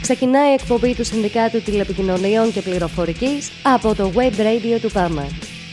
Ξεκινάει η εκπομπή του Συνδικάτου Τηλεπικοινωνιών και Πληροφορικής από το Web Radio του ΠΑΜΑ.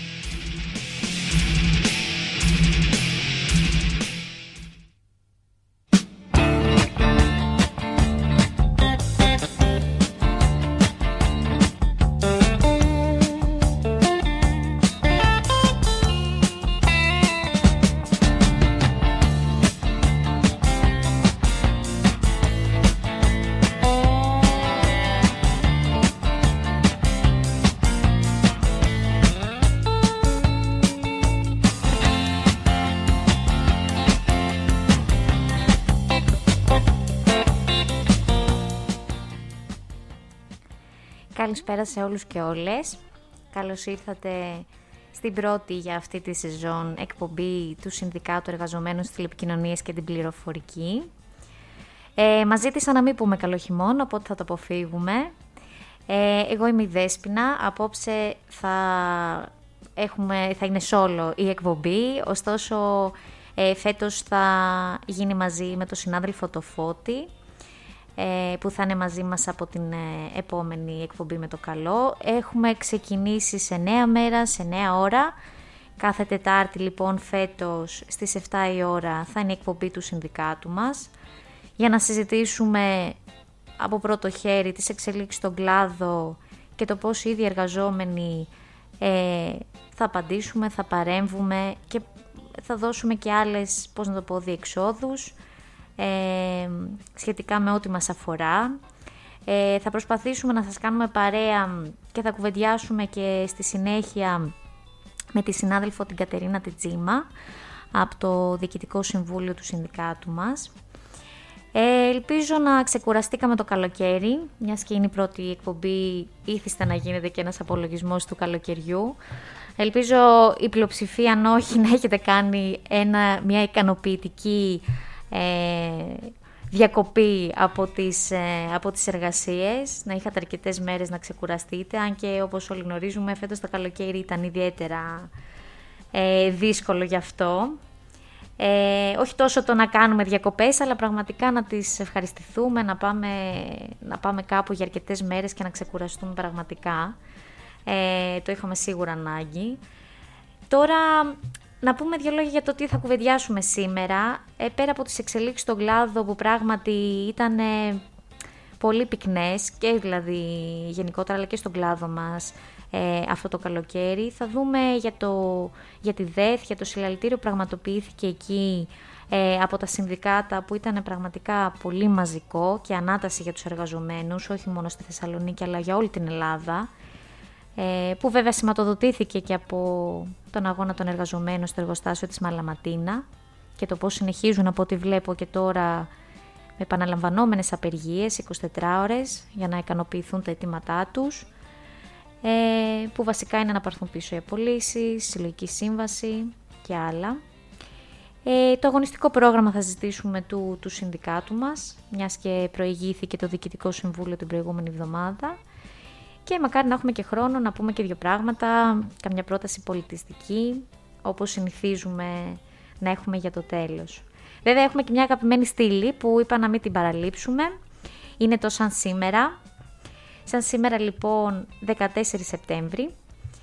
Καλησπέρα σε όλους και όλες. Καλώς ήρθατε στην πρώτη για αυτή τη σεζόν εκπομπή του Συνδικάτου Εργαζομένων στις Τηλεπικοινωνίες και την Πληροφορική. Μας ζήτησαν να μην πούμε καλό χειμώνα, οπότε θα το αποφύγουμε. Εγώ είμαι η Δέσποινα. Απόψε θα είναι solo η εκπομπή, ωστόσο φέτος θα γίνει μαζί με τον συνάδελφο το Φώτη, που θα είναι μαζί μας από την επόμενη εκπομπή με το καλό. Έχουμε ξεκινήσει σε 9 μέρα, σε 9 ώρα. Κάθε Τετάρτη λοιπόν φέτος στις 7 η ώρα θα είναι η εκπομπή του συνδικάτου μας, για να συζητήσουμε από πρώτο χέρι τις εξελίξεις στον κλάδο και το πώς οι ίδιοι εργαζόμενοι θα απαντήσουμε, θα παρέμβουμε και θα δώσουμε και άλλες, διεξόδους σχετικά με ό,τι μας αφορά. Θα προσπαθήσουμε να σας κάνουμε παρέα και θα κουβεντιάσουμε και στη συνέχεια με τη συνάδελφο την Κατερίνα Τετζίμα από το Διοικητικό Συμβούλιο του Συνδικάτου μας. Ελπίζω να ξεκουραστήκαμε το καλοκαίρι, μιας και είναι η πρώτη εκπομπή, ήθιστε να γίνεται και ένας απολογισμός του καλοκαιριού. Ελπίζω η πλειοψηφία, αν όχι, να έχετε κάνει μια ικανοποιητική διακοπή από τις εργασίες, να είχατε αρκετές μέρες να ξεκουραστείτε, αν και όπως όλοι γνωρίζουμε φέτος το καλοκαίρι ήταν ιδιαίτερα δύσκολο γι' αυτό. Όχι τόσο το να κάνουμε διακοπές, αλλά πραγματικά να τις ευχαριστηθούμε, να πάμε κάπου για αρκετές μέρες και να ξεκουραστούμε πραγματικά. Το είχαμε σίγουρα ανάγκη. Τώρα να πούμε δύο λόγια για το τι θα κουβεντιάσουμε σήμερα. Πέρα από τις εξελίξεις στον κλάδο που πράγματι ήταν πολύ πυκνές, και δηλαδή γενικότερα αλλά και στον κλάδο μας αυτό το καλοκαίρι, θα δούμε για τη ΔΕΘ, για το συλλαλητήριο που πραγματοποιήθηκε εκεί από τα συνδικάτα, που ήταν πραγματικά πολύ μαζικό και ανάταση για τους εργαζομένους, όχι μόνο στη Θεσσαλονίκη αλλά για όλη την Ελλάδα, που βέβαια σηματοδοτήθηκε και από τον αγώνα των εργαζομένων στο εργοστάσιο της Μαλαματίνα και το πώς συνεχίζουν από ό,τι βλέπω και τώρα με επαναλαμβανόμενες απεργίες 24 ώρες για να ικανοποιηθούν τα αιτήματά τους, που βασικά είναι να πάρθουν πίσω οι απολύσεις, συλλογική σύμβαση και άλλα. Το αγωνιστικό πρόγραμμα θα συζητήσουμε του συνδικάτου μας, μιας και προηγήθηκε το Διοικητικό Συμβούλιο την προηγούμενη εβδομάδα. Και μακάρι να έχουμε και χρόνο να πούμε και δύο πράγματα, καμιά πρόταση πολιτιστική, όπως συνηθίζουμε να έχουμε για το τέλος. Βέβαια έχουμε και μια αγαπημένη στήλη που είπα να μην την παραλείψουμε, είναι το Σαν Σήμερα. Σαν σήμερα λοιπόν 14 Σεπτέμβρη,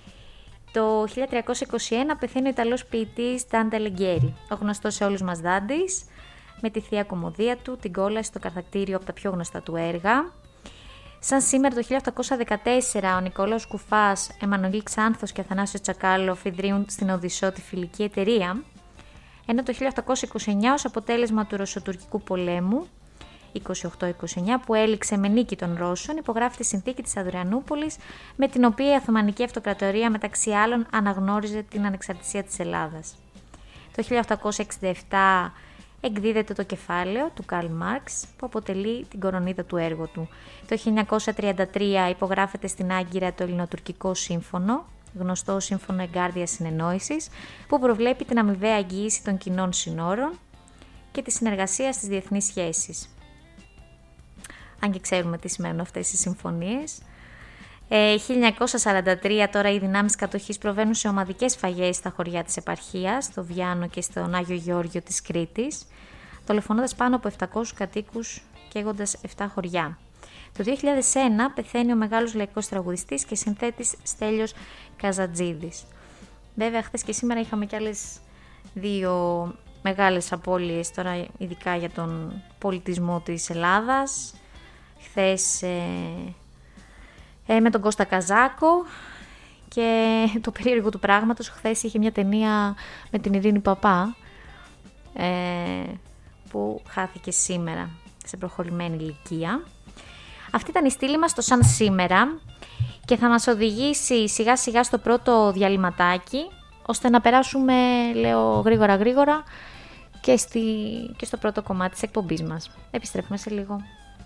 το 1321 πεθαίνει ο Ιταλός ποιητής Ντάντε Αλιγκιέρι, ο γνωστός σε όλους μας Δάντης, με τη θεία κωμωδία του, την κόλαση στο Καρθακτήριο, από τα πιο γνωστά του έργα. Σαν σήμερα το 1814 ο Νικόλαος Κουφάς, Εμμανουήλ Ξάνθος και Αθανάσιος Τσακάλοφ ιδρύουν στην Οδυσσό τη φιλική εταιρεία, ενώ το 1829 ως αποτέλεσμα του Ρωσοτουρκικού πολέμου 28-29 που έληξε με νίκη των Ρώσων, υπογράφει τη συνθήκη της Αδριανούπολης, με την οποία η Οθωμανική Αυτοκρατορία μεταξύ άλλων αναγνώριζε την ανεξαρτησία της Ελλάδας. Το 1867 εκδίδεται το κεφάλαιο του Καρλ Μάρξ που αποτελεί την κορονίδα του έργου του. Το 1933 υπογράφεται στην Άγκυρα το Ελληνοτουρκικό Σύμφωνο, γνωστό Σύμφωνο Εγκάρδιας Συνεννόησης, που προβλέπει την αμοιβαία εγγύηση των κοινών συνόρων και τη συνεργασία στις διεθνείς σχέσεις. Αν και ξέρουμε τι σημαίνουν αυτές οι συμφωνίες. 1943 τώρα οι δυνάμεις κατοχής προβαίνουν σε ομαδικές φαγές στα χωριά της επαρχίας, στο Βιάνο και στον Άγιο Γεώργιο της Κρήτης, δολοφονώντας πάνω από 700 κατοίκους και έχοντας 7 χωριά. Το 2001 πεθαίνει ο μεγάλος λαϊκός τραγουδιστής και συνθέτης Στέλιος Καζατζίδης. Βέβαια, χθες και σήμερα είχαμε κι άλλες δύο μεγάλες απώλειες, τώρα ειδικά για τον πολιτισμό της Ελλάδας. Χθες με τον Κώστα Καζάκο και το περίεργο του πράγματος, χθες είχε μια ταινία με την Ειρήνη Παπά που χάθηκε σήμερα σε προχωρημένη ηλικία. Αυτή ήταν η στήλη μας στο Σαν Σήμερα και θα μας οδηγήσει σιγά σιγά στο πρώτο διαλυματάκι, ώστε να περάσουμε, λέω, γρήγορα και στο πρώτο κομμάτι της εκπομπής μας. Επιστρέφουμε σε λίγο.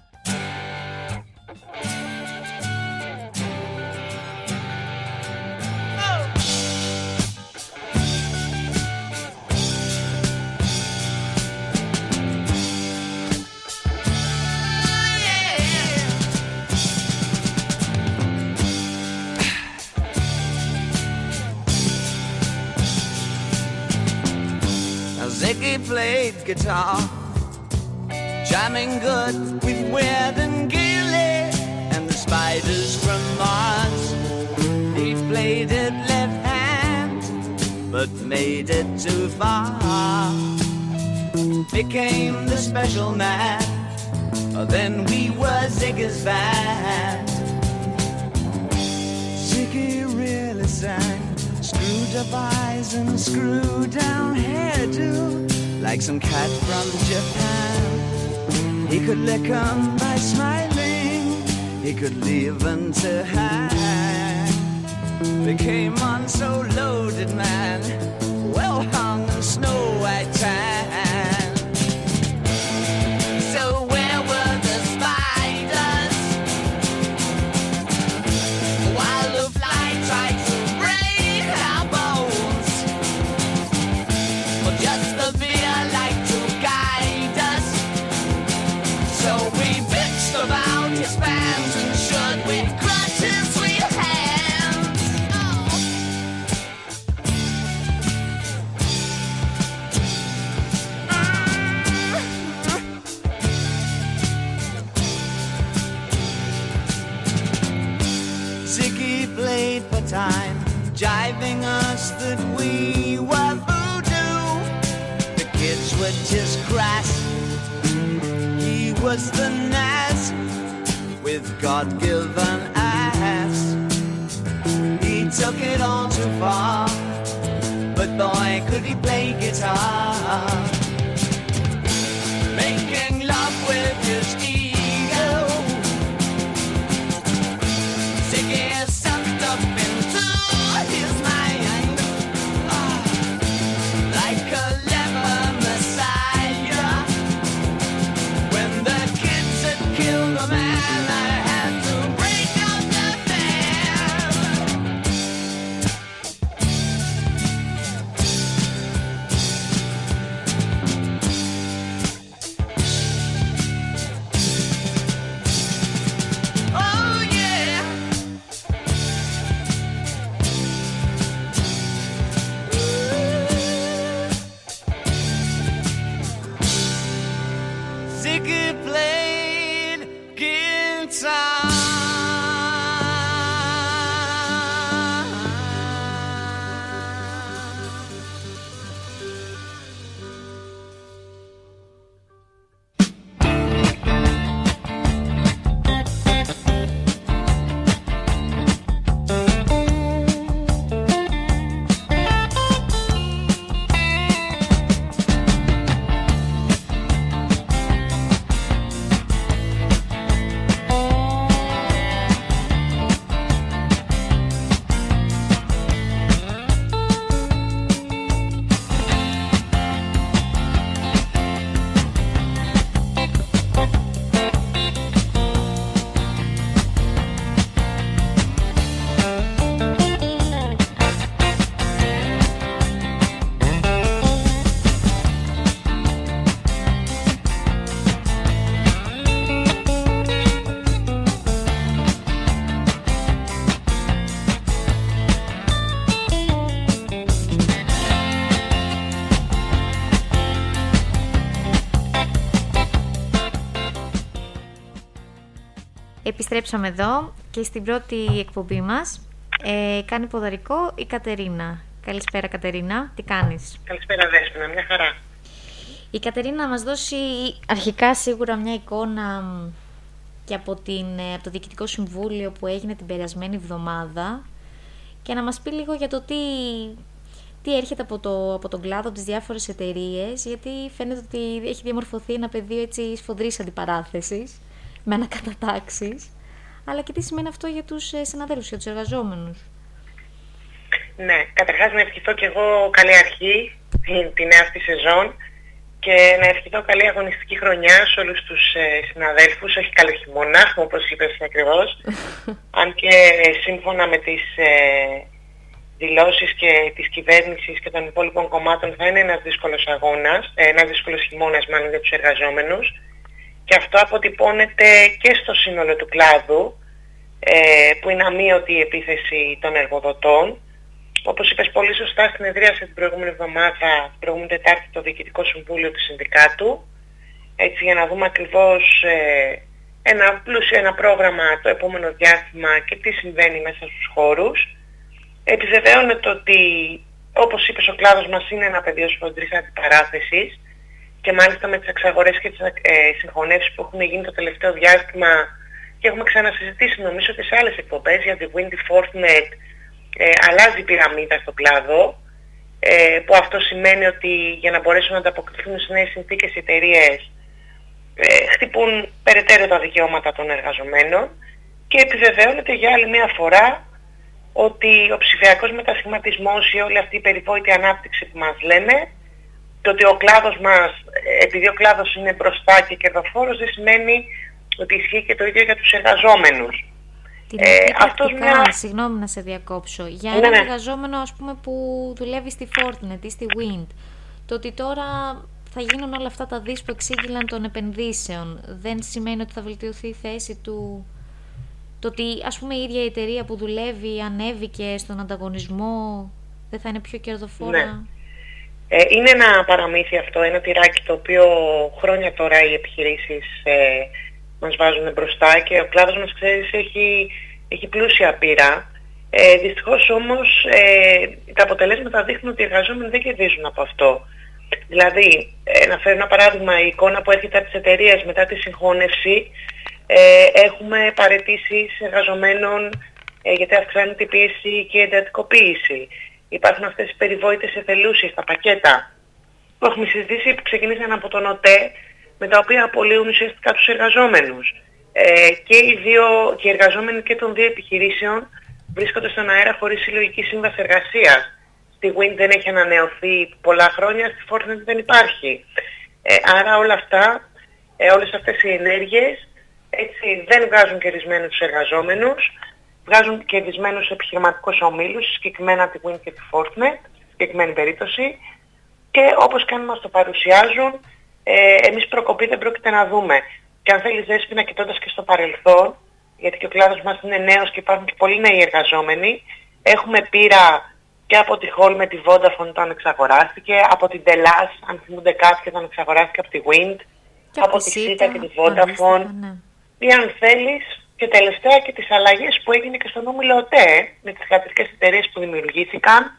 Ziggy played guitar, jamming good with Weird and Gilly and the Spiders from Mars. He played it left hand, but made it too far. Became the special man, then we were Ziggy's band. Ziggy really sang, screwed up eyes and screwed down hairdo, like some cat from Japan. He could lick 'em by smiling, he could leave 'em to hang. They came on so loaded, man, well hung in snow white tan. So where were the spiders while the fly tried to break our bones? Well, just the fear like to guide us. So we bitched about his fans and should we crush his sweet hands. Ziggy played for time, jiving us that we were voodoo. The kids were just crass, he was the Nas with God-given ass. He took it all too far, but boy could he play guitar. Making love with his ego, Ziggy sucked up into his mind, like a leper messiah. When the kids had killed a man, I had to break out the band. Επιστρέψαμε εδώ και στην πρώτη εκπομπή μας κάνει ποδαρικό η Κατερίνα. Καλησπέρα Κατερίνα, τι κάνεις? Καλησπέρα Δέσποινα, μια χαρά. Η Κατερίνα να μας δώσει αρχικά σίγουρα μια εικόνα και από το Διοικητικό Συμβούλιο που έγινε την περασμένη εβδομάδα και να μας πει λίγο για το τι έρχεται από τον κλάδο, από τις διάφορες εταιρείες, γιατί φαίνεται ότι έχει διαμορφωθεί ένα πεδίο έτσι σφοδρής αντιπαράθεσης με ανακατατάξεις, αλλά και τι σημαίνει αυτό για τους συναδέλφους, για τους εργαζόμενους. Ναι, καταρχάς να ευχηθώ και εγώ καλή αρχή, τη νέα αυτή σεζόν, και να ευχηθώ καλή αγωνιστική χρονιά σε όλους τους συναδέλφους, όχι καλό χειμώνα, όπως είπες ακριβώς, αν και σύμφωνα με τις δηλώσεις και της κυβέρνησης και των υπόλοιπων κομμάτων θα είναι ένας δύσκολος αγώνας, ένας δύσκολος χειμώνας μάλλον για τους εργαζόμενους, και αυτό αποτυπώνεται και στο σύνολο του κλάδου, που είναι αμείωτη η επίθεση των εργοδοτών. Όπως είπες πολύ σωστά, συνεδρίασε την προηγούμενη εβδομάδα, την προηγούμενη Τετάρτη, το Διοικητικό Συμβούλιο του Συνδικάτου, έτσι για να δούμε ακριβώς ένα πρόγραμμα το επόμενο διάστημα και τι συμβαίνει μέσα στους χώρους. Επιβεβαιώνεται ότι, όπως είπες, ο κλάδος μας είναι ένα πεδίο σφοδρής αντιπαράθεσης και μάλιστα με τις εξαγορές και τις συγχωνεύσεις που έχουν γίνει το τελευταίο διάστημα, και έχουμε ξανασυζητήσει νομίζω και σε άλλες εκπομπές για τη Windy Fortnet, αλλάζει η πυραμίδα στον κλάδο, που αυτό σημαίνει ότι για να μπορέσουν να ανταποκριθούν στις νέες συνθήκες οι εταιρείες χτυπούν περαιτέρω τα δικαιώματα των εργαζομένων, και επιβεβαιώνεται για άλλη μια φορά ότι ο ψηφιακός μετασχηματισμός ή όλη αυτή η περιβόητη ανάπτυξη που μας λένε, το ότι ο κλάδος μας, επειδή ο κλάδος είναι μπροστά και κερδοφόρος, δεν σημαίνει ότι ισχύει και το ίδιο για τους εργαζόμενους. Συγγνώμη να σε διακόψω. Για έναν εργαζόμενο, ας πούμε, που δουλεύει στη Fortnet ή στη Wind, το ότι τώρα θα γίνουν όλα αυτά τα δις που εξήγηλαν των επενδύσεων, δεν σημαίνει ότι θα βελτιωθεί η θέση του? Το ότι, ας πούμε, η ίδια η εταιρεία που δουλεύει ανέβηκε στον ανταγωνισμό, δεν θα είναι πιο κερδοφόρα? Ναι. Είναι ένα παραμύθι αυτό, ένα τυράκι το οποίο χρόνια τώρα οι επιχειρήσεις μας βάζουν μπροστά, και ο κλάδος μας, ξέρεις, έχει πλούσια πείρα. Δυστυχώς όμως τα αποτελέσματα δείχνουν ότι οι εργαζόμενοι δεν κερδίζουν από αυτό. Δηλαδή, να φέρω ένα παράδειγμα, η εικόνα που έρχεται από τις εταιρείες μετά τη συγχώνευση, έχουμε παραιτήσεις εργαζομένων γιατί αυξάνεται η πίεση και η εντατικοποίηση. Υπάρχουν αυτές οι περιβόητες εθελούσιες, τα πακέτα που έχουμε συζητήσει, που ξεκινήσαν από τον ΟΤΕ, με τα οποία απολύουν ουσιαστικά τους εργαζόμενους. Και οι εργαζόμενοι και των δύο επιχειρήσεων βρίσκονται στον αέρα χωρίς συλλογική σύμβαση εργασίας. Στη Wind δεν έχει ανανεωθεί πολλά χρόνια, στη Fortnite δεν υπάρχει. Άρα όλα αυτά, όλες αυτές οι ενέργειες, έτσι, δεν βγάζουν κερδισμένους τους εργαζόμενους, βγάζουν κερδισμένους επιχειρηματικούς ομίλους, συγκεκριμένα τη Wind και τη Fortnite, στη συγκεκριμένη περίπτωση, και όπως και αν μας το παρουσιάζουν, εμείς προκοπή δεν πρόκειται να δούμε. Και αν θέλεις, Δέσποινα, κοιτώντας και στο παρελθόν, γιατί και ο κλάδος μας είναι νέος και υπάρχουν και πολλοί νέοι εργαζόμενοι, έχουμε πείρα και από τη Hall με τη Vodafone όταν εξαγοράστηκε, από την Telas, αν θυμούνται κάποιοι, όταν εξαγοράστηκε από τη Wind, και από τη Sita και τη Vodafone, ή αν θέλεις και τελευταία και τις αλλαγές που έγινε και στον όμιλο ΟΤΕ, με τις κρατικές εταιρείες που δημιουργήθηκαν,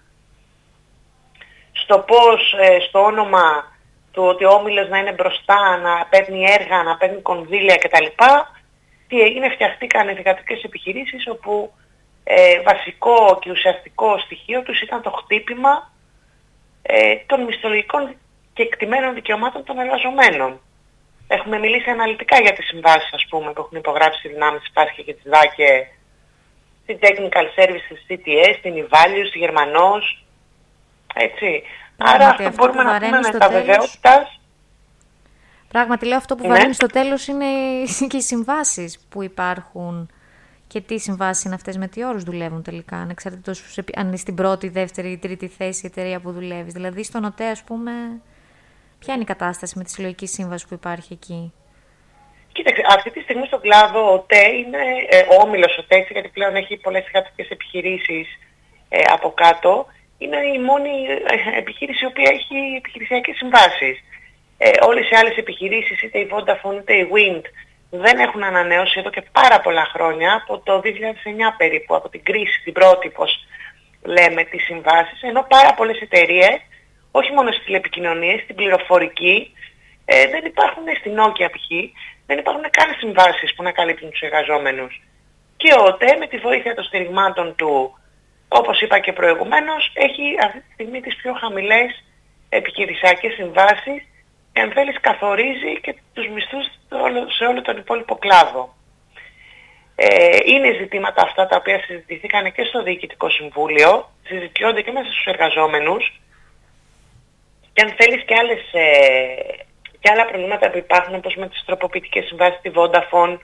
στο πώς, στο όνομα του ότι ο όμιλος να είναι μπροστά, να παίρνει έργα, να παίρνει κονδύλια κτλ. Τι έγινε, φτιαχτήκαν εργατικές επιχειρήσεις όπου βασικό και ουσιαστικό στοιχείο τους ήταν το χτύπημα των μισθολογικών και εκτιμένων δικαιωμάτων των εργαζομένων. Έχουμε μιλήσει αναλυτικά για τις συμβάσεις, ας πούμε, που έχουν υπογράψει οι δυνάμεις της Πάσχη και της ΔΑΚΕ, στην Technical Services, στη CTS, στην eValue, στη Γερμανός, έτσι. Άρα αυτό μπορούμε να πούμε με τα βεβαιότητας. Πράγματι, λέω, αυτό που βαρύνει στο τέλος είναι και οι συμβάσεις που υπάρχουν. Και τι συμβάσεις είναι αυτές, με τι όρους δουλεύουν τελικά, ανεξαρτήτως αν είναι στην πρώτη, δεύτερη ή τρίτη θέση η εταιρεία που δουλεύεις. Δηλαδή, στον ΟΤΕ, ας πούμε, ποια είναι η κατάσταση με τη συλλογική σύμβαση που υπάρχει εκεί? Κοίταξε, αυτή τη στιγμή στον κλάδο ο ΟΤΕ είναι ο όμιλος ΟΤΕ, γιατί πλέον έχει πολλές εργατικές επιχειρήσεις από κάτω. Είναι η μόνη επιχείρηση η οποία έχει επιχειρησιακές συμβάσεις. Όλες οι άλλες επιχειρήσεις, είτε η Vodafone είτε η Wind, δεν έχουν ανανεώσει εδώ και πάρα πολλά χρόνια, από το 2009 περίπου, από την κρίση, την πρώτη, πώς λέμε, τις συμβάσεις, ενώ πάρα πολλές εταιρείες, όχι μόνο στις τηλεπικοινωνίες, στην πληροφορική, δεν υπάρχουν, στην Nokia π.χ., δεν υπάρχουν καν συμβάσεις που να καλύπτουν τους εργαζόμενους. Και ο ΟΤΕ, με τη βοήθεια των στηριγμάτων του, όπως είπα και προηγουμένως, έχει αυτή τη στιγμή τις πιο χαμηλές επιχειρησιακές συμβάσεις και αν θέλεις καθορίζει και τους μισθούς σε όλο τον υπόλοιπο κλάδο. Είναι ζητήματα αυτά τα οποία συζητηθήκαν και στο Διοικητικό Συμβούλιο, συζητιόνται και μέσα στους εργαζόμενους και αν θέλεις και άλλα προβλήματα που υπάρχουν, όπως με τις τροποποιητικές συμβάσεις στη Vodafone,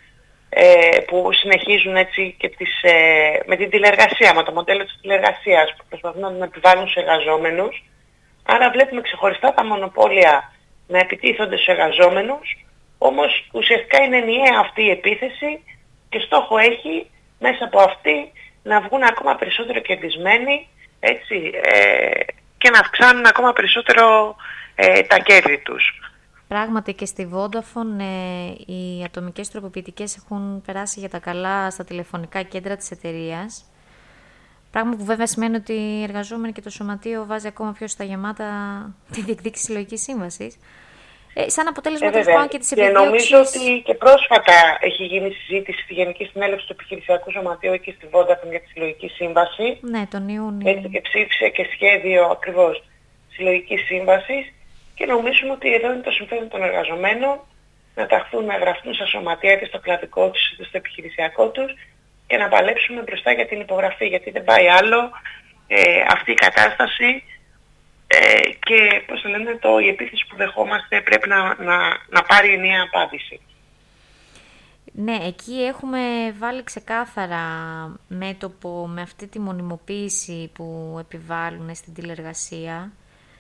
που συνεχίζουν έτσι και με την τηλεργασία, με το μοντέλο της τηλεργασίας που προσπαθούν να την επιβάλλουν στους εργαζόμενους. Άρα βλέπουμε ξεχωριστά τα μονοπόλια να επιτίθονται στους εργαζόμενους, όμως ουσιαστικά είναι ενιαία αυτή η επίθεση και στόχο έχει μέσα από αυτή να βγουν ακόμα περισσότερο κερδισμένοι, έτσι, και να αυξάνουν ακόμα περισσότερο τα κέρδη τους. Πράγματι και στη Vodafone οι ατομικές τροποποιητικές έχουν περάσει για τα καλά στα τηλεφωνικά κέντρα της εταιρείας. Πράγμα που βέβαια σημαίνει ότι οι εργαζόμενοι και το σωματείο βάζει ακόμα πιο στα γεμάτα τη διεκδίκηση συλλογικής σύμβασης. Σαν αποτέλεσμα τέλος πάντων και της επιδίωξης. Και νομίζω ότι και πρόσφατα έχει γίνει συζήτηση στη Γενική Συνέλευση του Επιχειρησιακού Σωματείου και στη Vodafone για τη συλλογική σύμβαση. Ναι, τον Ιούνιο. Έτσι και ψήφισε και σχέδιο ακριβώς συλλογικής σύμβασης. Και νομίζουμε ότι εδώ είναι το συμφέρον των εργαζομένων να ταχθούν, να γραφτούν στα σωματεία και στο κλαδικό τους είτε στο επιχειρησιακό τους και να παλέψουμε μπροστά για την υπογραφή. Γιατί δεν πάει άλλο αυτή η κατάσταση και πώς το λένε, η επίθεση που δεχόμαστε πρέπει να πάρει ενιαία απάντηση. Ναι, εκεί έχουμε βάλει ξεκάθαρα μέτωπο με αυτή τη μονιμοποίηση που επιβάλλουν στην τηλεργασία.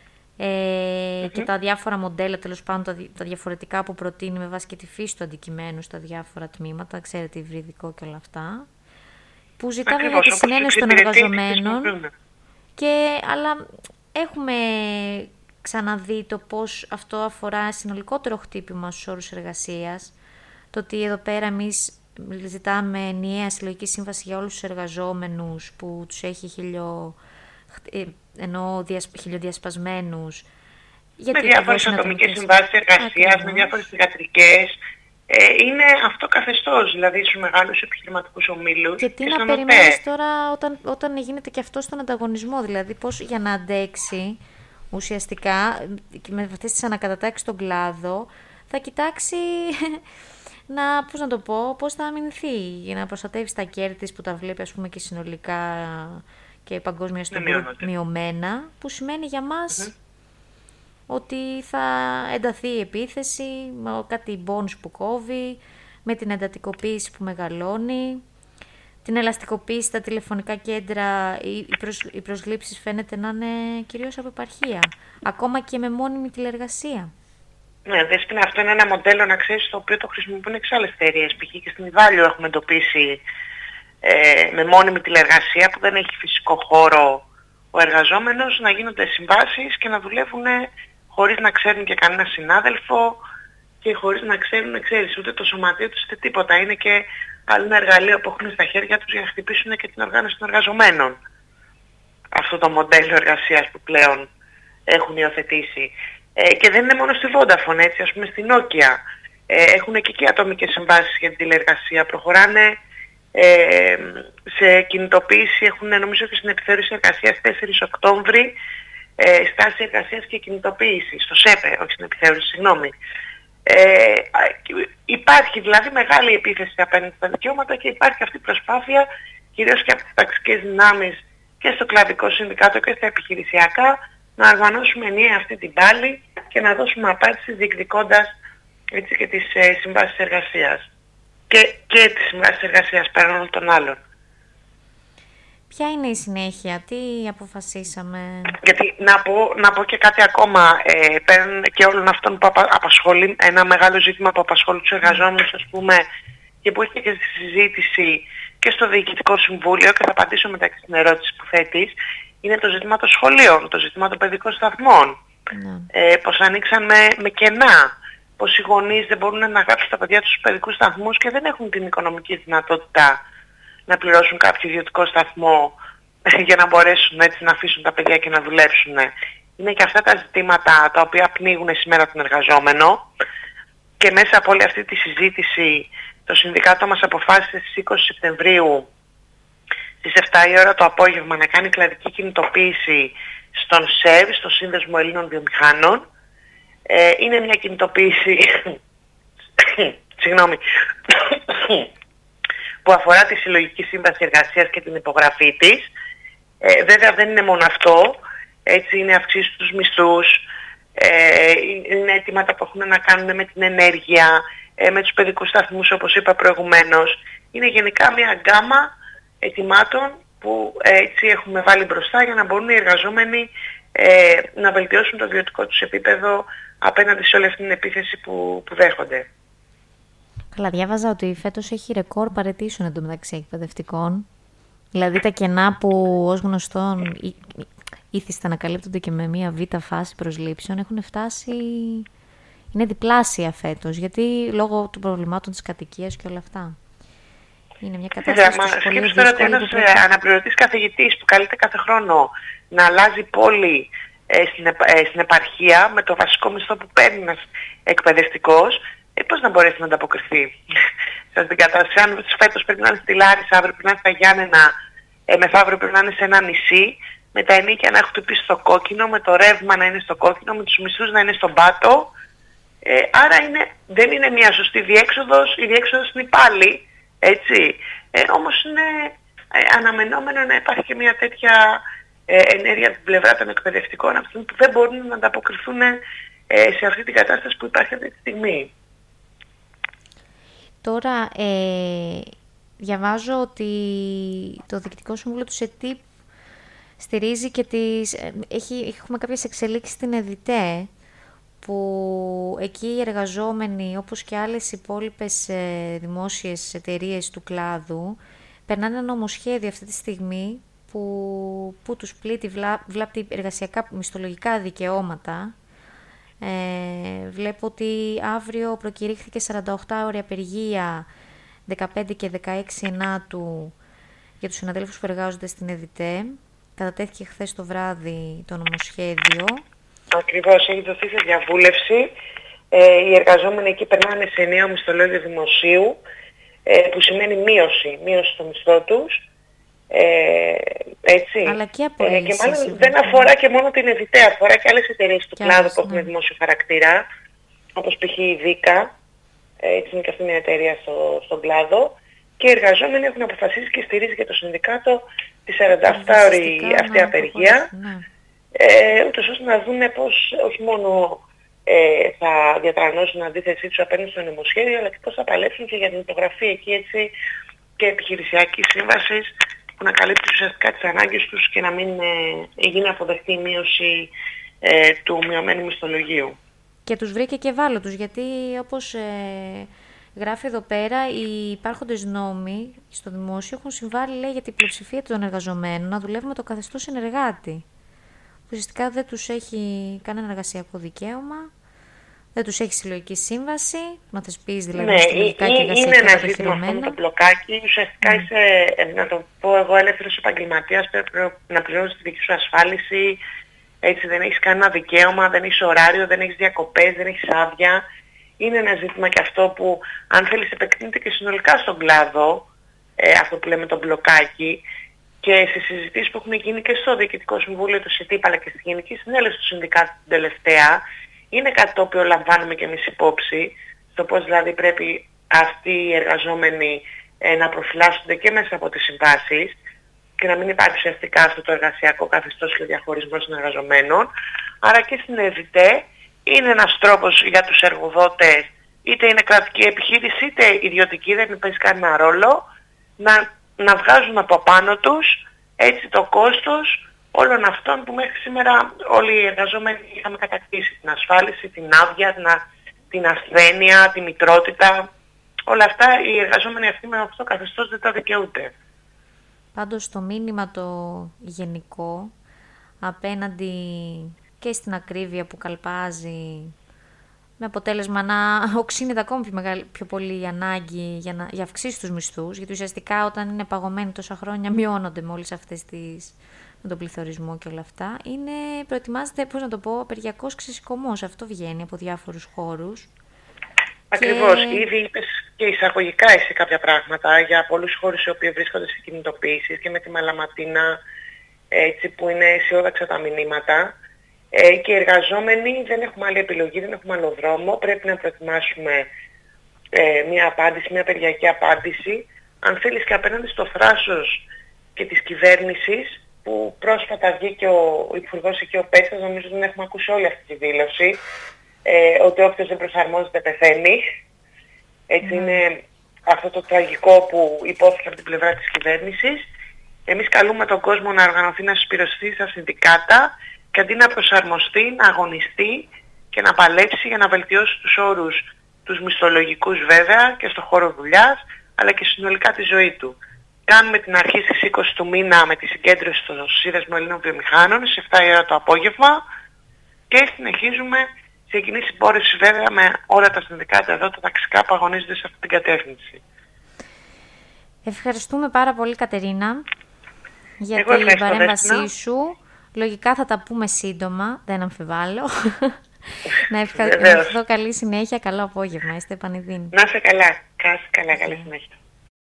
Και τα διάφορα μοντέλα, τέλος πάντων τα διαφορετικά που προτείνει με βάση και τη φύση του αντικειμένου στα διάφορα τμήματα, ξέρετε, υβριδικό και όλα αυτά, που ζητά βέβαια τη συνένεση των εργαζομένων, αλλά έχουμε ξαναδεί το πώς αυτό αφορά συνολικότερο χτύπημα στους όρους εργασίας, το ότι εδώ πέρα εμείς ζητάμε ενιαία συλλογική σύμβαση για όλους τους εργαζόμενους που τους έχει χιλιοδιασπασμένους. Με διάφορες ατομικές συμβάσεις εργασίας, με διάφορες θυγατρικές. Είναι αυτό καθεστώς, δηλαδή στους μεγάλους επιχειρηματικούς ομίλους. Και τι να περιμένεις τώρα όταν γίνεται και αυτό στον ανταγωνισμό, δηλαδή πώς για να αντέξει ουσιαστικά με αυτές τις ανακατατάξεις στον κλάδο θα κοιτάξει πώς θα αμυνθεί για να προστατεύσει τα κέρδη της που τα βλέπει ας πούμε και συνολικά και παγκόσμια στο μειωμένα, που σημαίνει για μας ότι θα ενταθεί η επίθεση με κάτι bonus που κόβει, με την εντατικοποίηση που μεγαλώνει, την ελαστικοποίηση στα τηλεφωνικά κέντρα, οι προσλήψεις φαίνεται να είναι κυρίως από επαρχία, ακόμα και με μόνιμη τηλεργασία. Ναι, Δέσποινα, αυτό είναι ένα μοντέλο, να ξέρεις, το οποίο το χρησιμοποιούν και σε άλλες εταιρείες. Π.χ. και στην Ιβάλιο έχουμε εντοπίσει με μόνιμη τηλεργασία που δεν έχει φυσικό χώρο ο εργαζόμενος να γίνονται συμβάσεις και να δουλεύουν χωρίς να ξέρουν και κανένα συνάδελφο και χωρίς να ξέρουν, ξέρεις, ούτε το σωματείο τους ούτε τίποτα. Είναι και άλλο ένα εργαλείο που έχουν στα χέρια τους για να χτυπήσουν και την οργάνωση των εργαζομένων. Αυτό το μοντέλο εργασίας που πλέον έχουν υιοθετήσει. Και δεν είναι μόνο στη Vodafone, έτσι, ας πούμε στη Nokia. Έχουν και εκεί ατομικές συμβάσεις για την τηλεργασία. Προχωράνε σε κινητοποίηση, έχουν νομίζω και στην επιθεώρηση εργασίας 4 Οκτώβρη, στάση εργασίας και κινητοποίηση, στο ΣΕΠΕ, όχι στην επιθεώρηση, συγγνώμη. Υπάρχει δηλαδή μεγάλη επίθεση απέναντι στα δικαιώματα και υπάρχει αυτή η προσπάθεια κυρίως και από τις ταξικές δυνάμεις και στο κλαδικό συνδικάτο και στα επιχειρησιακά να οργανώσουμε ενιαία αυτή την πάλη και να δώσουμε απάντηση διεκδικώντας έτσι και τις συμβάσεις εργασίας και τις συμβάσεις εργασίας πέραν όλων των άλλων. Ποια είναι η συνέχεια, τι αποφασίσαμε? Γιατί να πω και κάτι ακόμα, πέραν και όλων αυτών που απασχολεί, ένα μεγάλο ζήτημα που απασχολεί τους εργαζόμενους, ας πούμε, και που έχει και στη συζήτηση και στο Διοικητικό Συμβούλιο, και θα απαντήσω μετά και στην ερώτηση που θέτεις, είναι το ζήτημα των σχολείων, το ζήτημα των παιδικών σταθμών. Πως ανοίξαν με κενά πως οι γονείς δεν μπορούν να γράψουν τα παιδιά τους στους παιδικούς σταθμούς και δεν έχουν την οικονομική δυνατότητα να πληρώσουν κάποιο ιδιωτικό σταθμό για να μπορέσουν έτσι να αφήσουν τα παιδιά και να δουλέψουν. Είναι και αυτά τα ζητήματα τα οποία πνίγουν σήμερα τον εργαζόμενο, και μέσα από όλη αυτή τη συζήτηση το Συνδικάτο μας αποφάσισε στις 20 Σεπτεμβρίου στις 7 η ώρα το απόγευμα να κάνει κλαδική κινητοποίηση στον ΣΕΒ, στο Σύνδεσμο Ελλήνων Βιομηχάνων. Είναι μια κινητοποίηση συγγνώμη, που αφορά τη Συλλογική Σύμβαση Εργασίας και την υπογραφή της. Βέβαια δεν είναι μόνο αυτό, έτσι είναι αυξήσεις στους μισθούς, είναι αιτήματα που έχουν να κάνουν με την ενέργεια, με τους παιδικούς σταθμούς όπως είπα προηγουμένως. Είναι γενικά μια γκάμα αιτημάτων που έτσι έχουμε βάλει μπροστά για να μπορούν οι εργαζόμενοι να βελτιώσουν το βιωτικό τους επίπεδο απέναντι σε όλη αυτή την επίθεση που δέχονται. Καλά, διάβαζα ότι φέτος έχει ρεκόρ παραιτήσεων εντωμεταξύ εκπαιδευτικών. Δηλαδή τα κενά που ως γνωστόν ήθιστα να καλύπτονται και με μια β' φάση προσλήψεων έχουν φτάσει, είναι διπλάσια φέτος, γιατί λόγω των προβλημάτων της κατοικίας και όλα αυτά. Είναι μια κατάσταση που σκέψου τώρα ότι ένας αναπληρωτής καθηγητής που καλείται κάθε χρόνο να αλλάζει πόλη στην επαρχία με το βασικό μισθό που παίρνει ένας εκπαιδευτικός, πώς να μπορέσει να ανταποκριθεί στην κατάσταση? Αν φέτος πρέπει να είναι στη Λάρισα, αύριο πρέπει να είναι στα Γιάννενα, μεθαύριο πρέπει να είναι σε ένα νησί, με τα ενίκια να έχουν χτυπήσει στο κόκκινο, με το ρεύμα να είναι στο κόκκινο, με τους μισθούς να είναι στον πάτο. Άρα δεν είναι μια σωστή διέξοδος, η διέξοδος είναι πάλι, έτσι. Όμως είναι αναμενόμενο να υπάρχει και μια τέτοια ενέργεια από την πλευρά των εκπαιδευτικών, αυτών που δεν μπορούν να ανταποκριθούν σε αυτή την κατάσταση που υπάρχει αυτή τη στιγμή. Τώρα διαβάζω ότι το Διοικητικό Συμβούλιο του ΣΕΤΙΠ στηρίζει και έχουμε κάποιες εξελίξεις στην ΕΔΙΤΕ, που εκεί οι εργαζόμενοι, όπως και άλλες υπόλοιπες δημόσιες εταιρείες του κλάδου, περνάνε ένα νομοσχέδιο αυτή τη στιγμή που τους πλήττει, βλάπτει εργασιακά μισθολογικά δικαιώματα. Βλέπω ότι αύριο προκηρύχθηκε 48ωρη απεργία 15 και 16 Ενάτου για τους συναδέλφους που εργάζονται στην ΕΔΙΤΕ. Κατατέθηκε χθες το βράδυ το νομοσχέδιο. Ακριβώς, έχει δοθεί σε διαβούλευση. Οι εργαζόμενοι εκεί περνάνε σε νέο μισθολόγιο δημοσίου, που σημαίνει μείωση στο μισθό τους. Έτσι. Αλλά και και μάλλον δεν αφορά και μόνο την ΕΔΙΤΕ, αφορά και άλλες εταιρείες του κλάδου που έχουν δημόσιο χαρακτήρα, όπως π.χ. η ΔΙΚΑ, έτσι είναι και αυτή μια εταιρεία στον κλάδο, και οι εργαζόμενοι έχουν αποφασίσει και στηρίζει και το Συνδικάτο τη 48ωρη αυτή απεργία, ούτως ώστε να δούμε πώς όχι μόνο θα διατρανώσουν αντίθεσή τους απέναντι στο νομοσχέδιο, αλλά και πώς θα παλέψουν και για την υπογραφή εκεί, έτσι, και επιχειρησιακής σύμβασης που να καλύπτει ουσιαστικά τις ανάγκες τους και να μην γίνει αποδεκτή η μείωση του μειωμένου μισθολογίου. Και τους βρήκε και ευάλωτους, γιατί όπως γράφει εδώ πέρα, οι υπάρχοντες νόμοι στο δημόσιο έχουν συμβάλει, λέει, για την πλειοψηφία των εργαζομένων να δουλεύουν με το καθεστώς συνεργάτη. Ουσιαστικά δεν τους έχει κανένα εργασιακό δικαίωμα, δεν τους έχει συλλογική σύμβαση, να θεσπίζει δηλαδή συλλογικά και εργασιακά κατοχυρωμένα. Είναι ένα ζήτημα αυτό με το μπλοκάκι. Ουσιαστικά είσαι, να το πω εγώ, ελεύθερος επαγγελματίας, πρέπει να πληρώνεις τη δική σου ασφάλιση, έτσι, δεν έχεις κανένα δικαίωμα, δεν έχεις ωράριο, δεν έχεις διακοπές, δεν έχεις άδεια. Είναι ένα ζήτημα και αυτό που, αν θέλεις, επεκτείνεται και συνολικά στον κλάδο, αυτό που λέμε το μπλοκάκι, και στις συζητήσεις που έχουν γίνει και στο Διοικητικό Συμβούλιο του ΣΕΤΙΠ αλλά και στη Γενική Συνέλευση του Συνδικάτου την τελευταία, είναι κάτι το οποίο λαμβάνουμε και εμείς υπόψη, στο πώς δηλαδή πρέπει αυτοί οι εργαζόμενοι να προφυλάσσονται και μέσα από τις συμβάσεις και να μην υπάρχει ουσιαστικά αυτό το εργασιακό καθεστώς και ο διαχωρισμός των εργαζομένων. Άρα και στην ΕΔΙΤΕ είναι ένας τρόπος για τους εργοδότες, είτε είναι κρατική επιχείρηση είτε ιδιωτική, δεν παίζει κανένα ρόλο, να βγάζουν από πάνω τους, έτσι, το κόστος όλων αυτών που μέχρι σήμερα όλοι οι εργαζόμενοι είχαμε κατακτήσει. Την ασφάλιση, την άδεια, την ασθένεια, τη μητρότητα. Όλα αυτά οι εργαζόμενοι αυτοί με αυτό το καθεστώς δεν τα δικαιούνται. Πάντως το μήνυμα το γενικό απέναντι και στην ακρίβεια που καλπάζει με αποτέλεσμα να οξύνεται ακόμη πιο πολύ η ανάγκη για αυξήσει τους μισθούς, γιατί ουσιαστικά όταν είναι παγωμένοι τόσα χρόνια μειώνονται με όλες αυτές με τον πληθωρισμό και όλα αυτά. Προετοιμάζεται, πώς να το πω, απεργιακός ξεσηκωμός. Αυτό βγαίνει από διάφορους χώρους. Ακριβώς. Ήδη είπες και εισαγωγικά εσύ κάποια πράγματα για πολλούς χώρους οι οποίοι βρίσκονται σε κινητοποιήσεις και με τη Μαλαματίνα, έτσι, που είναι αισιόδοξα τα μηνύματα. Και οι εργαζόμενοι δεν έχουμε άλλη επιλογή, δεν έχουμε άλλο δρόμο. Πρέπει να προετοιμάσουμε μια απάντηση, μια απεργιακή απάντηση. Αν θέλεις και απέναντι στο θράσος και της κυβέρνησης, που πρόσφατα βγήκε ο Υπουργός εκεί, ο Πέτσας, νομίζω ότι δεν έχουμε ακούσει όλη αυτή τη δήλωση, ότι όποιος δεν προσαρμόζεται πεθαίνει. Έτσι είναι αυτό το τραγικό που υπόθηκε από την πλευρά της κυβέρνησης. Εμείς καλούμε τον κόσμο να οργανωθεί, να συσπηρωθεί στα συνδικάτα και αντί να προσαρμοστεί, να αγωνιστεί και να παλέψει για να βελτιώσει τους όρους, τους μισθολογικούς βέβαια και στο χώρο δουλειάς, αλλά και συνολικά τη ζωή του. Κάνουμε την αρχή στις 20 του μήνα με τη συγκέντρωση στο Σύνδεσμο Ελλήνων Βιομηχάνων στις 7 η ώρα το απόγευμα και συνεχίζουμε σε κοινή συμπόρευση βέβαια με όλα τα συνδικάτα εδώ, τα ταξικά που αγωνίζονται σε αυτή την κατεύθυνση. Ευχαριστούμε πάρα πολύ, Κατερίνα, για την παρέμβασή σου. Λογικά θα τα πούμε σύντομα, δεν αμφιβάλλω. Να ευχηθώ καλή συνέχεια, καλό απόγευμα, είστε επανειδήμοι. Να είσαι καλά, καλή συνέχεια.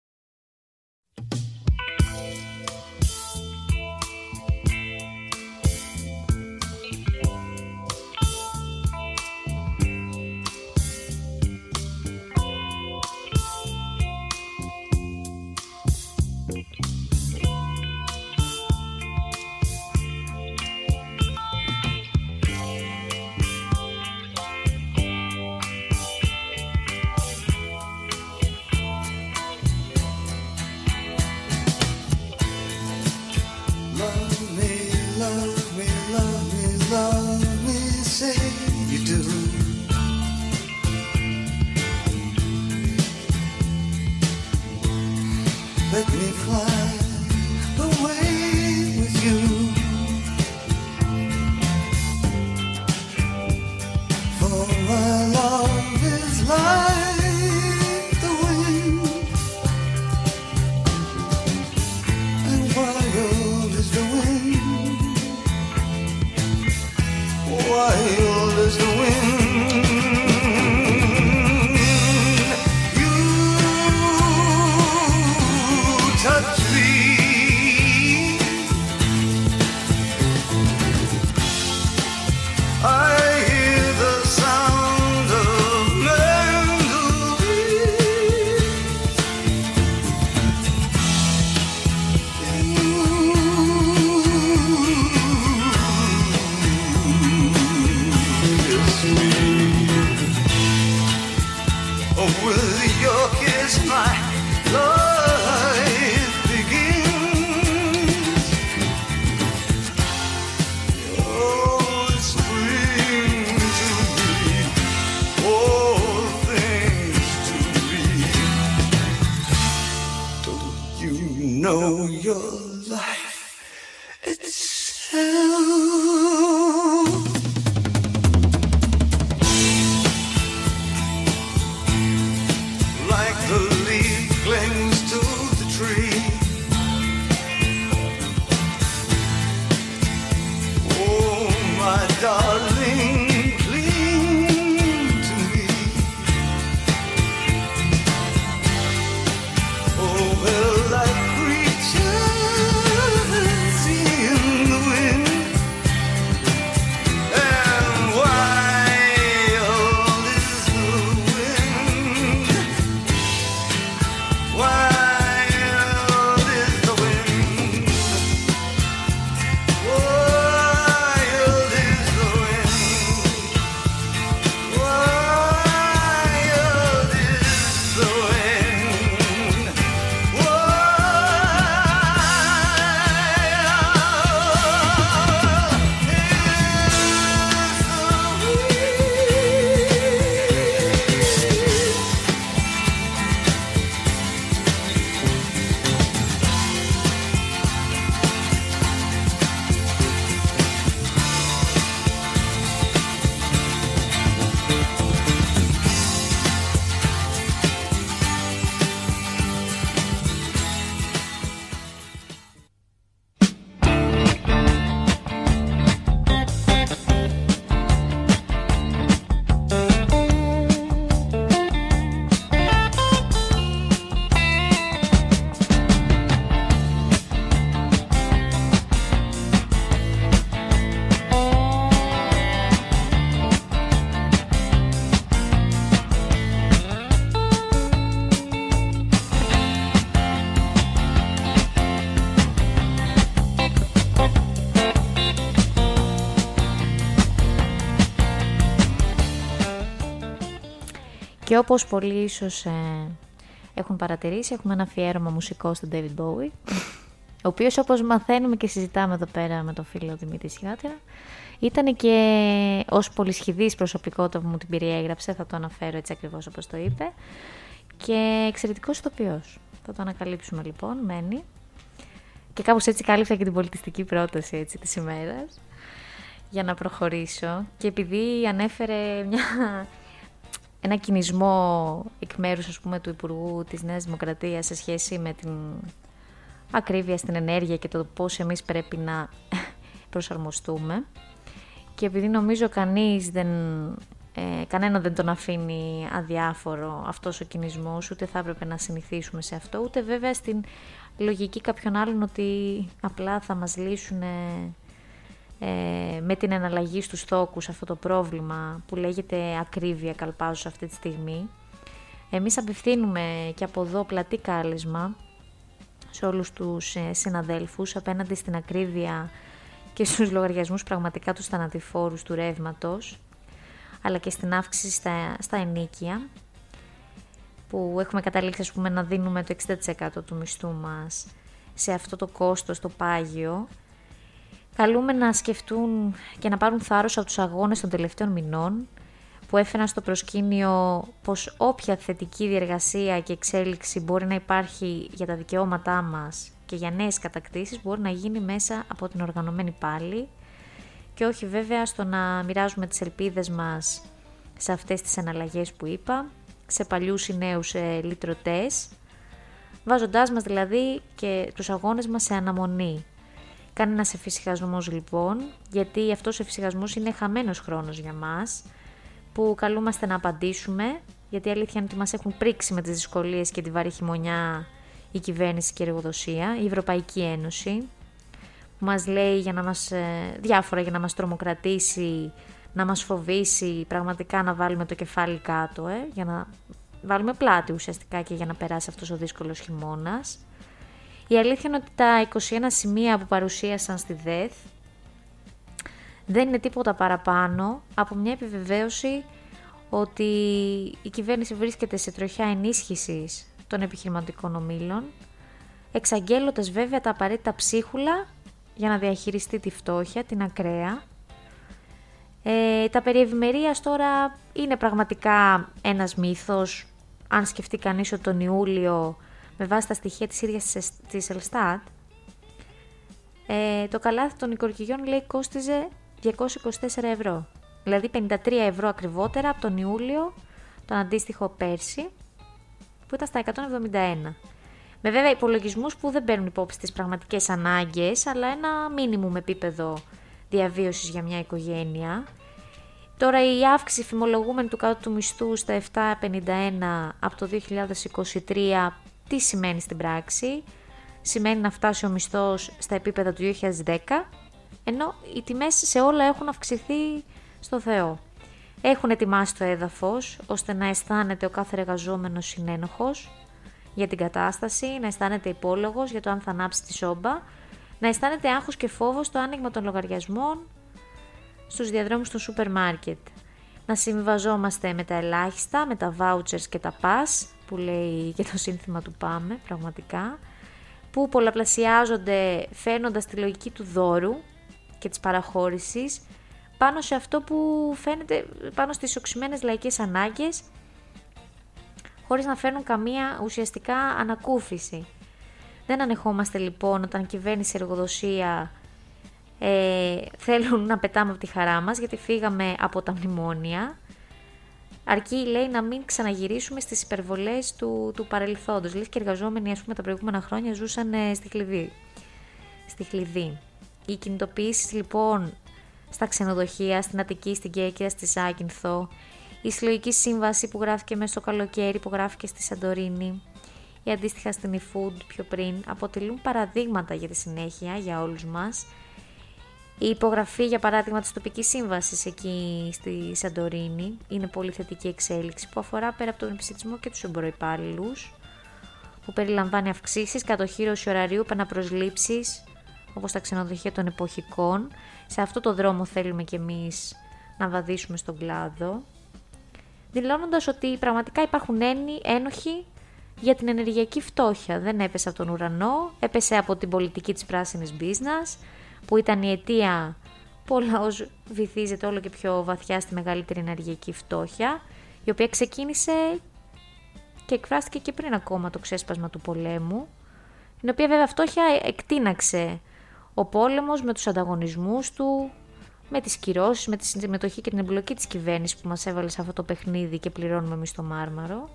Let me fly away with you, for my love is like the wind, and wild is the wind, wild is the wind. Me Και όπως πολλοί ίσως έχουν παρατηρήσει, έχουμε ένα αφιέρωμα μουσικό στον David Bowie, ο οποίος, όπως μαθαίνουμε και συζητάμε εδώ πέρα με τον φίλο Δημήτρη Σιγάτερα, ήταν και ως πολυσχηδής προσωπικότητα που μου την περιέγραψε, θα το αναφέρω έτσι ακριβώς όπως το είπε, και εξαιρετικός ηθοποιός. Θα το ανακαλύψουμε λοιπόν, μένει. Και κάπως έτσι κάλυψα και την πολιτιστική πρόταση έτσι, της ημέρας, για να προχωρήσω. Και επειδή ανέφερε ένα κινησμό εκ μέρους, ας πούμε, του Υπουργού της Νέας Δημοκρατίας σε σχέση με την ακρίβεια στην ενέργεια και το πώς εμείς πρέπει να προσαρμοστούμε, και επειδή νομίζω κανένα δεν τον αφήνει αδιάφορο αυτός ο κινησμός, ούτε θα έπρεπε να συνηθίσουμε σε αυτό, ούτε βέβαια στην λογική κάποιων άλλων ότι απλά θα μας λύσουν με την εναλλαγή στους τόκους αυτό το πρόβλημα που λέγεται ακρίβεια, καλπάζω αυτή τη στιγμή. Εμείς απευθύνουμε και από εδώ πλατή κάλεσμα σε όλους τους συναδέλφους απέναντι στην ακρίβεια και στους λογαριασμούς πραγματικά τους θανατηφόρους του ρεύματος, αλλά και στην αύξηση στα ενοίκια, που έχουμε καταλήξει, ας πούμε, να δίνουμε το 60% του μισθού μας σε αυτό το κόστος, το πάγιο. Καλούμε να σκεφτούν και να πάρουν θάρρος από τους αγώνες των τελευταίων μηνών, που έφεραν στο προσκήνιο πως όποια θετική διεργασία και εξέλιξη μπορεί να υπάρχει για τα δικαιώματά μας και για νέες κατακτήσεις μπορεί να γίνει μέσα από την οργανωμένη πάλη, και όχι βέβαια στο να μοιράζουμε τις ελπίδες μας σε αυτές τις εναλλαγές που είπα, σε παλιούς ή νέους λυτρωτές, βάζοντάς μας δηλαδή και τους αγώνες μας σε αναμονή. Κάνει ένας εφησυχασμός λοιπόν, γιατί αυτός ο εφησυχασμός είναι χαμένος χρόνος για μας, που καλούμαστε να απαντήσουμε, γιατί η αλήθεια είναι ότι μας έχουν πρίξει με τις δυσκολίες και τη βαρύ χειμωνιά η κυβέρνηση και η εργοδοσία, η Ευρωπαϊκή Ένωση, που μας λέει διάφορα για να μας τρομοκρατήσει, να μας φοβήσει, πραγματικά να βάλουμε το κεφάλι κάτω, για να βάλουμε πλάτη ουσιαστικά και για να περάσει αυτός ο δύσκολος χειμώνας. Η αλήθεια είναι ότι τα 21 σημεία που παρουσίασαν στη ΔΕΘ δεν είναι τίποτα παραπάνω από μια επιβεβαίωση ότι η κυβέρνηση βρίσκεται σε τροχιά ενίσχυσης των επιχειρηματικών ομίλων, εξαγγέλλοντας βέβαια τα απαραίτητα ψίχουλα για να διαχειριστεί τη φτώχεια, την ακραία. Τα περί ευημερίας τώρα είναι πραγματικά ένας μύθος, αν σκεφτεί κανείς ότι τον Ιούλιο, με βάση τα στοιχεία της ίδιας της Ελστάτ, το καλάθι των οικοκυριών λέει κόστιζε 224 ευρώ. Δηλαδή 53 ευρώ ακριβότερα από τον Ιούλιο, τον αντίστοιχο πέρσι, που ήταν στα 171. Με βέβαια υπολογισμούς που δεν παίρνουν υπόψη τις πραγματικές ανάγκες, αλλά ένα μίνιμουμ επίπεδο διαβίωσης για μια οικογένεια. Τώρα η αύξηση φημολογούμενη του κάτω του μισθού στα 7,51 από το 2023, τι σημαίνει στην πράξη? Σημαίνει να φτάσει ο μισθός στα επίπεδα του 2010, ενώ οι τιμές σε όλα έχουν αυξηθεί στο Θεό. Έχουν ετοιμάσει το έδαφος, ώστε να αισθάνεται ο κάθε εργαζόμενος συνένοχος για την κατάσταση, να αισθάνεται υπόλογος για το αν θα ανάψει τη σόμπα, να αισθάνεται άγχος και φόβος στο άνοιγμα των λογαριασμών στους διαδρόμους του σούπερ μάρκετ. Να συμβιβαζόμαστε με τα ελάχιστα, με τα vouchers και τα pass, που λέει και το σύνθημα του Πάμε, πραγματικά, που πολλαπλασιάζονται φαίνοντας τη λογική του δώρου και της παραχώρησης πάνω σε αυτό που φαίνεται, πάνω στις οξυμένες λαϊκές ανάγκες, χωρίς να φέρνουν καμία ουσιαστικά ανακούφιση. Δεν ανεχόμαστε λοιπόν όταν κυβέρνηση εργοδοσία θέλουν να πετάμε από τη χαρά μας, γιατί φύγαμε από τα μνημόνια, αρκεί λέει να μην ξαναγυρίσουμε στις υπερβολές του παρελθόντος. Λες και οι εργαζόμενοι, ας πούμε, τα προηγούμενα χρόνια ζούσαν στη χλειδί. Οι κινητοποιήσεις λοιπόν στα ξενοδοχεία, στην Αττική, στην Κέρκυρα, στη Ζάκυνθο, η συλλογική σύμβαση που γράφηκε μέσα στο καλοκαίρι, που γράφηκε στη Σαντορίνη, ή αντίστοιχα στην eFood πιο πριν, αποτελούν παραδείγματα για τη συνέχεια για όλους μας. Η υπογραφή, για παράδειγμα, της τοπικής σύμβασης εκεί στη Σαντορίνη είναι πολύ θετική εξέλιξη, που αφορά πέρα από τον επισιτισμό και τους εμποροϊπάλληλους, που περιλαμβάνει αυξήσεις, κατοχύρωση ωραρίου, επαναπροσλήψεις, όπως τα ξενοδοχεία των εποχικών. Σε αυτό το δρόμο θέλουμε κι εμείς να βαδίσουμε στον κλάδο. δηλώνοντας ότι πραγματικά υπάρχουν ένοχοι για την ενεργειακή φτώχεια. Δεν έπεσε από τον ουρανό, έπεσε από την πολιτική της πράσινης business, που ήταν η αιτία που ο λαός βυθίζεται όλο και πιο βαθιά στη μεγαλύτερη ενεργειακή φτώχεια, η οποία ξεκίνησε και εκφράστηκε και πριν ακόμα το ξέσπασμα του πολέμου, την οποία βέβαια φτώχεια εκτείναξε ο πόλεμος με τους ανταγωνισμούς του, με τις κυρώσεις, με τη συμμετοχή και την εμπλοκή της κυβέρνησης που μας έβαλε σε αυτό το παιχνίδι και πληρώνουμε εμείς το μάρμαρο.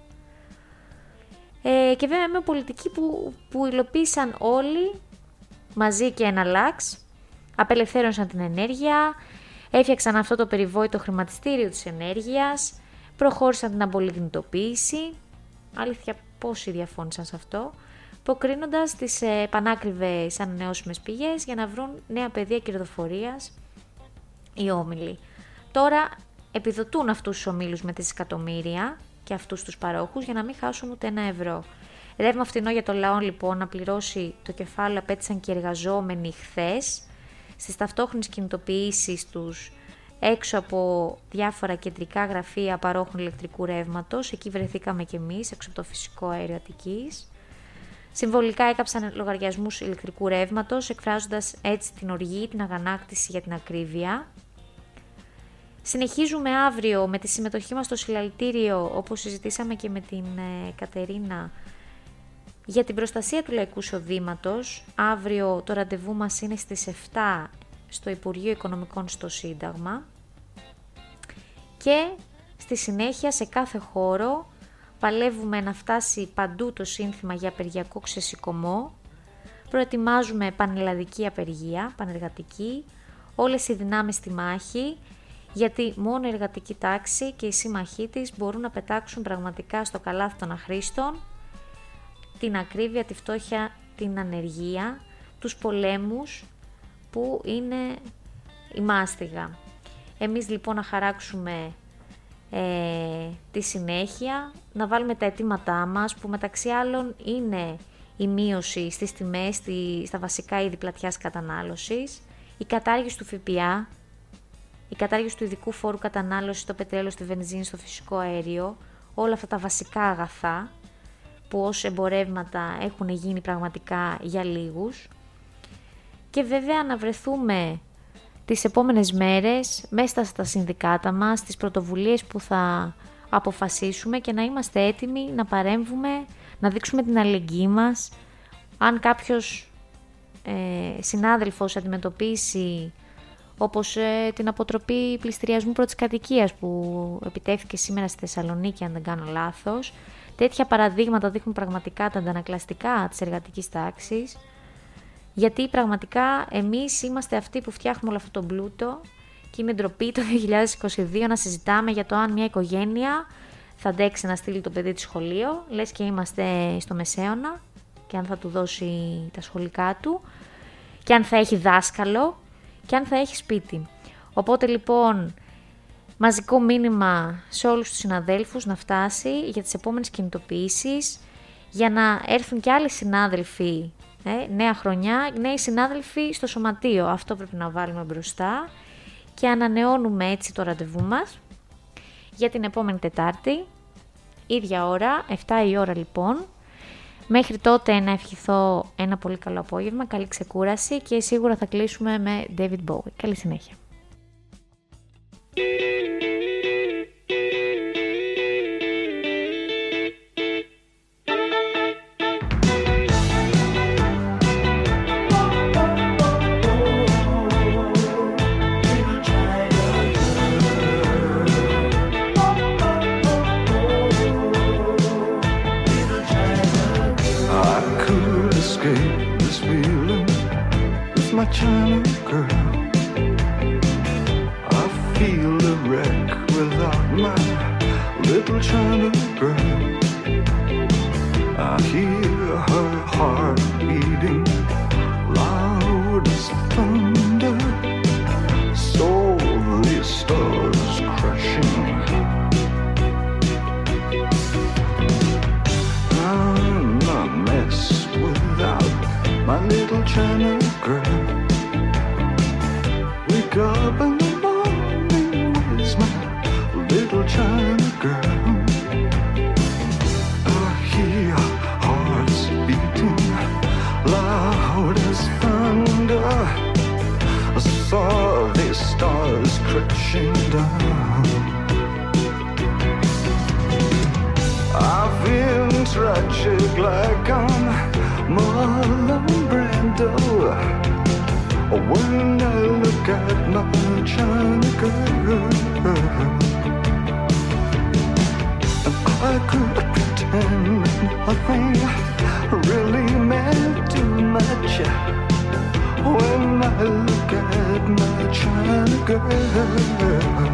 Και βέβαια με πολιτική που υλοποίησαν όλοι μαζί και ένα λάξ, απελευθέρωσαν την ενέργεια, έφτιαξαν αυτό το περιβόητο χρηματιστήριο της ενέργειας, προχώρησαν την απολιγνητοποίηση, αλήθεια πόσοι διαφώνησαν σε αυτό, προκρίνοντας τις πανάκριβες ανανεώσιμες πηγές για να βρουν νέα πεδία κερδοφορίας οι όμιλοι. Τώρα επιδοτούν αυτούς τους ομίλους με τις εκατομμύρια και αυτούς τους παρόχους για να μην χάσουν ούτε ένα ευρώ. Ρεύμα φθηνό για το λαό λοιπόν να πληρώσει το κεφάλαιο απέτησαν και οι εργαζόμενοι χθες στις ταυτόχρονες κινητοποιήσεις τους έξω από διάφορα κεντρικά γραφεία παρόχων ηλεκτρικού ρεύματος. Εκεί βρεθήκαμε κι εμείς, έξω από το φυσικό αέριο Αττικής. Συμβολικά έκαψαν λογαριασμούς ηλεκτρικού ρεύματος, εκφράζοντας έτσι την οργή, την αγανάκτηση για την ακρίβεια. Συνεχίζουμε αύριο με τη συμμετοχή μας στο συλλαλητήριο, όπως συζητήσαμε και με την Κατερίνα, για την προστασία του λαϊκού εισοδήματος. Αύριο το ραντεβού μας είναι στις 7 στο Υπουργείο Οικονομικών στο Σύνταγμα και στη συνέχεια σε κάθε χώρο παλεύουμε να φτάσει παντού το σύνθημα για απεργιακό ξεσηκωμό, προετοιμάζουμε πανελλαδική απεργία, πανεργατική, όλες οι δυνάμεις στη μάχη, γιατί μόνο η εργατική τάξη και οι σύμμαχοί της μπορούν να πετάξουν πραγματικά στο καλάθι των αχρήστων την ακρίβεια, τη φτώχεια, την ανεργία, τους πολέμους που είναι η μάστιγα. Εμείς λοιπόν να χαράξουμε τη συνέχεια, να βάλουμε τα αιτήματά μας που μεταξύ άλλων είναι η μείωση στις τιμές, στα βασικά είδη πλατιάς κατανάλωσης, η κατάργηση του ΦΠΑ, η κατάργηση του ειδικού φόρου κατανάλωσης στο πετρέλαιο, στη βενζίνη, στο φυσικό αέριο, όλα αυτά τα βασικά αγαθά που ως εμπορεύματα έχουν γίνει πραγματικά για λίγους. Και βέβαια να βρεθούμε τις επόμενες μέρες μέσα στα συνδικάτα μας, στις πρωτοβουλίες που θα αποφασίσουμε και να είμαστε έτοιμοι να παρέμβουμε, να δείξουμε την αλληλεγγύη μας. Αν κάποιος συνάδελφος αντιμετωπίσει όπως την αποτροπή πληστηριασμού πρώτης κατοικίας που επιτέθηκε σήμερα στη Θεσσαλονίκη, αν δεν κάνω λάθος, τέτοια παραδείγματα δείχνουν πραγματικά τα αντανακλαστικά της εργατικής τάξης, γιατί πραγματικά εμείς είμαστε αυτοί που φτιάχνουμε όλο αυτό το πλούτο και είμαι ντροπή το 2022 να συζητάμε για το αν μια οικογένεια θα αντέξει να στείλει το παιδί της σχολείο, λες και είμαστε στο Μεσαίωνα, και αν θα του δώσει τα σχολικά του, και αν θα έχει δάσκαλο και αν θα έχει σπίτι. Οπότε λοιπόν μαζικό μήνυμα σε όλους τους συναδέλφους να φτάσει για τις επόμενες κινητοποιήσεις, για να έρθουν και άλλοι συνάδελφοι, νέα χρονιά, νέοι συνάδελφοι στο σωματείο. Αυτό πρέπει να βάλουμε μπροστά και ανανεώνουμε έτσι το ραντεβού μας για την επόμενη Τετάρτη, ίδια ώρα, 7 η ώρα λοιπόν. Μέχρι τότε να ευχηθώ ένα πολύ καλό απόγευμα, καλή ξεκούραση και σίγουρα θα κλείσουμε με David Bowie. Καλή συνέχεια. My China girl, I feel a wreck without my little China girl. I hear her heart beating loud as thunder, slowly stars crashing. I'm a mess without my little China girl. Wake up in the morning with my little China girl. touching down. I feel tragic like I'm Marlon Brando when I look at my China girl. I could pretend nothing really meant too much when I look at my China girl.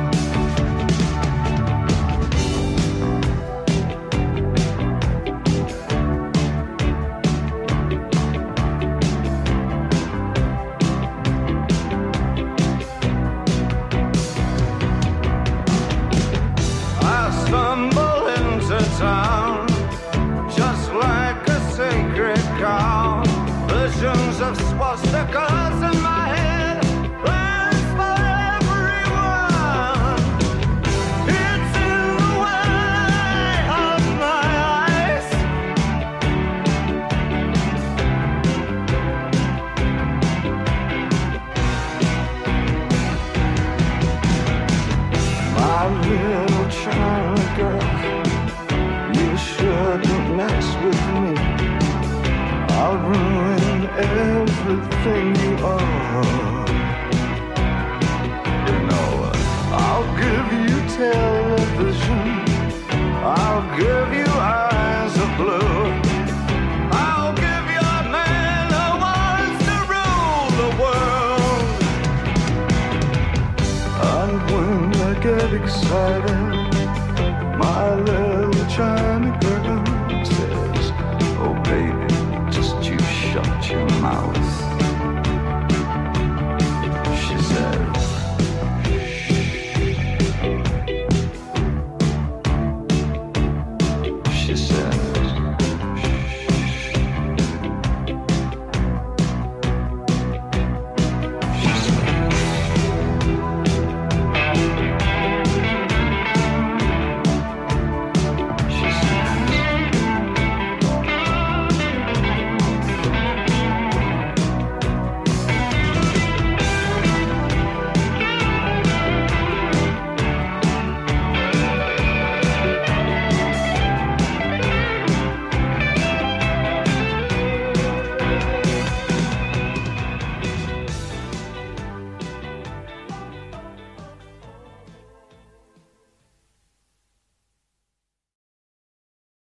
Town, just like a sacred cow. Visions of swastikas in my head, plans for everyone. It's in the way of my eyes. My little China girl, shouldn't mess with me. I'll ruin everything you are. You know, I'll give you television, I'll give you eyes of blue, I'll give you a man who wants to rule the world. And when I get excited, my little China girl,